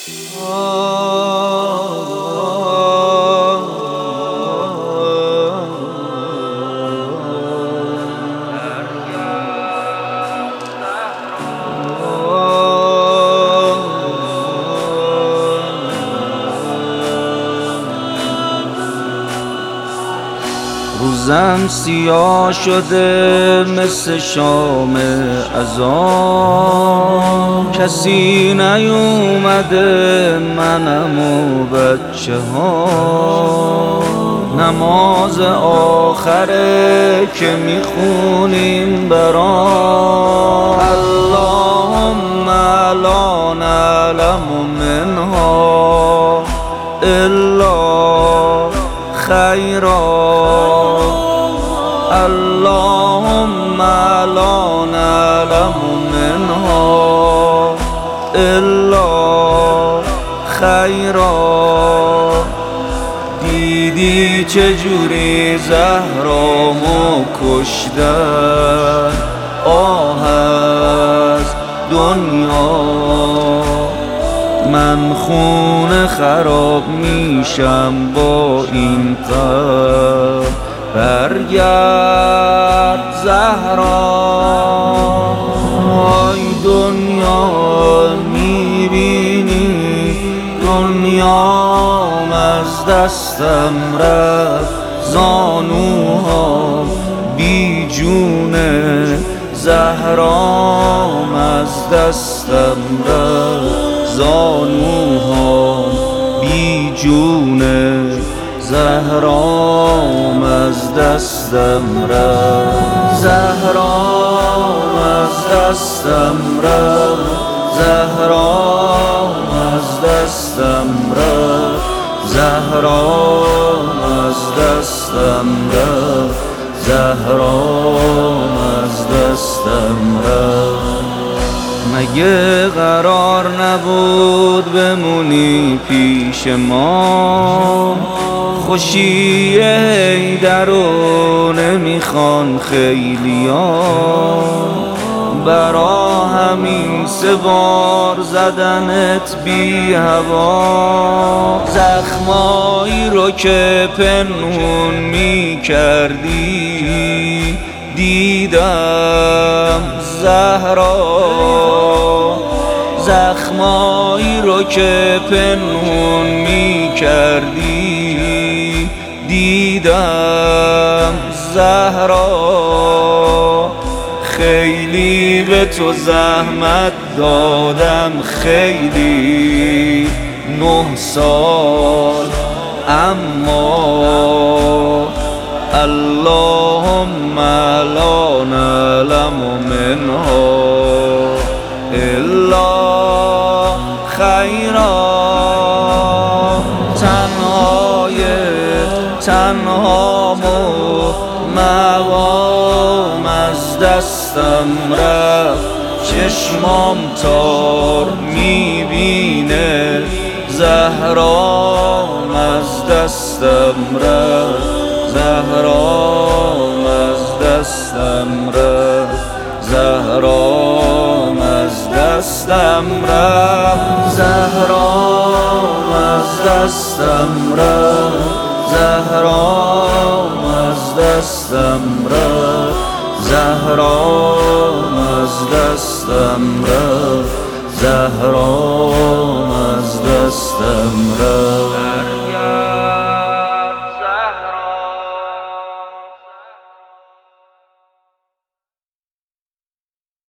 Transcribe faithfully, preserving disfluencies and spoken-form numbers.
روزم سیاه شده مثل شام اذان، کسی نیومده منم و بچه ها. نماز آخره که میخونیم برام، اللهم لا نعلم منها الا خیرا، اللهم لا نعلم منها الا خیرا. دیدی چجوری زهرامو کشتن، آه از دنیا من خونه خراب میشم با این غم. برگرد زهرا، ای دنیا میبینی دنیام از دستم رفت، زانوهام بی جونه، زهرام از دستم رفت، زانوهام بی جونه، زهرام از دستم رفت، زهرام از دستم رفت، زهرام از دستم رفت، زهرام از دستم رفت، زهرام از دستم رفت. مگه قرار نبود بمونی پیش ما؟ خوشی حیدر رو نمیخوان خیلیا، برا همین سه بار زدنت بی هوا. زخمایی رو که پنهون میکردی دیدم زهرا، زخمایی رو که پنهون میکردی دیدم زهرا. خیلی به تو زحمت دادم، خیلی نه سال، اما اللهم لا نعلم منها الا خیرا. تنهای تنهامو مقام از دستم رفت، چشمام تار میبینه، زهرام از دستم رفت، زهرام از دستم رفت، زهرام از دستم رفت، زهرام از دستم رفت، زهرام از دستم رفت، زهرام از دستم رفت، زهرام از دستم رفت.